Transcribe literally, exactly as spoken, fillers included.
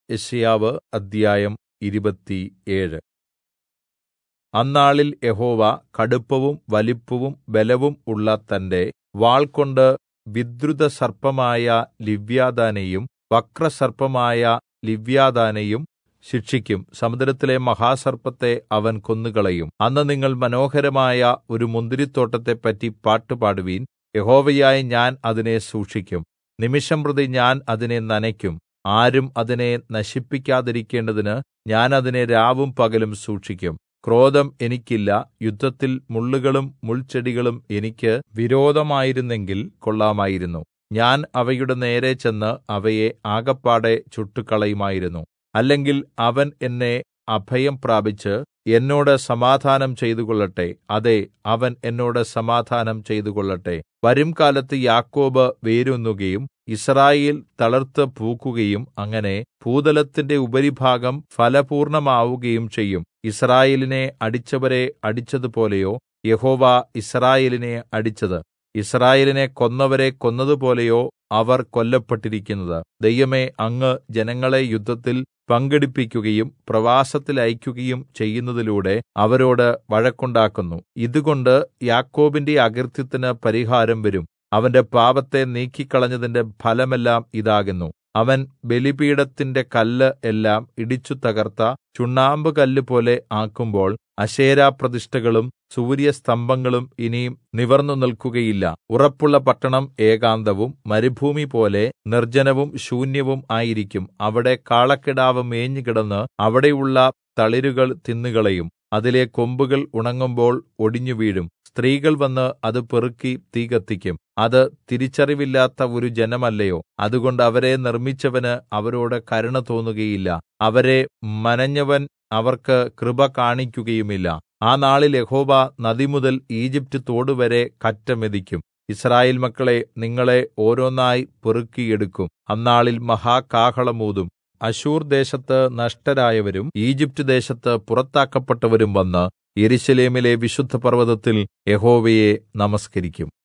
യെശയ്യാവ് അദ്ധ്യായം ഇരുപത്തിയേഴ്. അന്നാളിൽ യഹോവ കടുപ്പവും വലിപ്പവും ബലവും ഉള്ള തന്റെ വാൾകൊണ്ട് വിദ്രുതസർപ്പമായ ലിവ്യാഥാനെയും വക്രസർപ്പമായ ലിവ്യാഥാനെയും ശിക്ഷിക്കും. സമുദ്രത്തിലെ മഹാസർപ്പത്തെ അവൻ കൊന്നുകളയും. അന്ന് നിങ്ങൾ മനോഹരമായ ഒരു മുന്തിരിത്തോട്ടത്തെപ്പറ്റി പാട്ടുപാടുവിൻ. യഹോവയായ ഞാൻ അതിനെ സൂക്ഷിക്കും. നിമിഷംപ്രതി ഞാൻ അതിനെ നനയ്ക്കും. ആരും അതിനെ നശിപ്പിക്കാതിരിക്കേണ്ടതിന് ഞാൻ അതിനെ രാവും പകലും സൂക്ഷിക്കും. ക്രോധം എനിക്കില്ല. യുദ്ധത്തിൽ മുള്ളുകളും മുൾച്ചെടികളും എനിക്ക് വിരോധമായിരുന്നെങ്കിൽ കൊള്ളാമായിരുന്നു. ഞാൻ അവയുടെ നേരെ ചെന്ന് അവയെ ആകപ്പാടെ ചുട്ടുകളയുമായിരുന്നു. അല്ലെങ്കിൽ അവൻ എന്നെ അഭയം പ്രാപിച്ച് എന്നോട് സമാധാനം ചെയ്തുകൊള്ളട്ടെ. അതെ, അവൻ എന്നോട് സമാധാനം ചെയ്തുകൊള്ളട്ടെ. വരുംകാലത്ത് യാക്കോബ് വേരൂന്നുകയും യിസ്രായേൽ തളിർത്ത് പൂക്കുകയും അങ്ങനെ ഭൂതലത്തിന്റെ ഉപരിഭാഗം ഫലപൂർണ്ണമാവുകയും ചെയ്യും. യിസ്രായേലിനെ അടിച്ചവരെ അടിച്ചതുപോലെയോ യഹോവ യിസ്രായേലിനെ അടിച്ചത്? യിസ്രായേലിനെ കൊന്നവരെ കൊന്നതുപോലെയോ അവർ കൊല്ലപ്പെട്ടിരിക്കുന്നത്? ദൈവമേ, അങ്ങ് ജനങ്ങളെ യുദ്ധത്തിൽ പങ്കെടുപ്പിക്കുകയും പ്രവാസത്തിൽ അയക്കുകയും ചെയ്യുന്നതിലൂടെ അവരോട് വഴക്കുണ്ടാക്കുന്നു. ഇതുകൊണ്ട് യാക്കോബിന്റെ അകൃത്യത്തിന് പരിഹാരം വരും. അവന്റെ പാപത്തെ നീക്കിക്കളഞ്ഞതിന്റെ ഫലമെല്ലാം ഇതാകുന്നു. അവൻ ബലിപീഠത്തിന്റെ കല്ല് എല്ലാം ഇടിച്ചു തകർത്ത ചുണ്ണാമ്പുകല്ലുപോലെ ആക്കുമ്പോൾ അശേരാപ്രതിഷ്ഠകളും സൂര്യസ്തംഭങ്ങളും ഇനി നിവർന്നു നിൽക്കുകയില്ല. ഉറപ്പുള്ള പട്ടണം ഏകാന്തവും മരുഭൂമിപോലെ നിർജ്ജനവും ശൂന്യവും ആയിരിക്കും. അവിടെ കാളക്കിടാവ് മേഞ്ഞുകിടന്ന് അവിടെയുള്ള തളിരുകൾ തിന്നുകളയും. അതിലെ കൊമ്പുകൾ ഉണങ്ങുമ്പോൾ ഒടിഞ്ഞുവീഴും. സ്ത്രീകൾ വന്ന് അത് പെറുക്കി തീ കത്തിക്കും. അത് തിരിച്ചറിവില്ലാത്ത ഒരു ജനമല്ലയോ? അതുകൊണ്ട് അവരെ നിർമ്മിച്ചവന് അവരോട് കരുണ തോന്നുകയില്ല. അവരെ മനഞ്ഞവൻ അവർക്ക് കൃപ കാണിക്കുകയുമില്ല. ആ നാളിൽ യഹോവ നദിമുതൽ ഈജിപ്റ്റ് തോടുവരെ കറ്റ മെതിക്കും. യിസ്രായേൽ മക്കളേ, നിങ്ങളെ ഓരോന്നായി പെറുക്കിയെടുക്കും. അന്നാളിൽ മഹാകാഹളം ഊതും. അശ്ശൂർ ദേശത്ത് നഷ്ടരായവരും ഈജിപ്റ്റ് ദേശത്ത് പുറത്താക്കപ്പെട്ടവരും വന്ന് യെരൂശലേമിലെ വിശുദ്ധപർവ്വതത്തിൽ യഹോവയെ നമസ്കരിക്കും.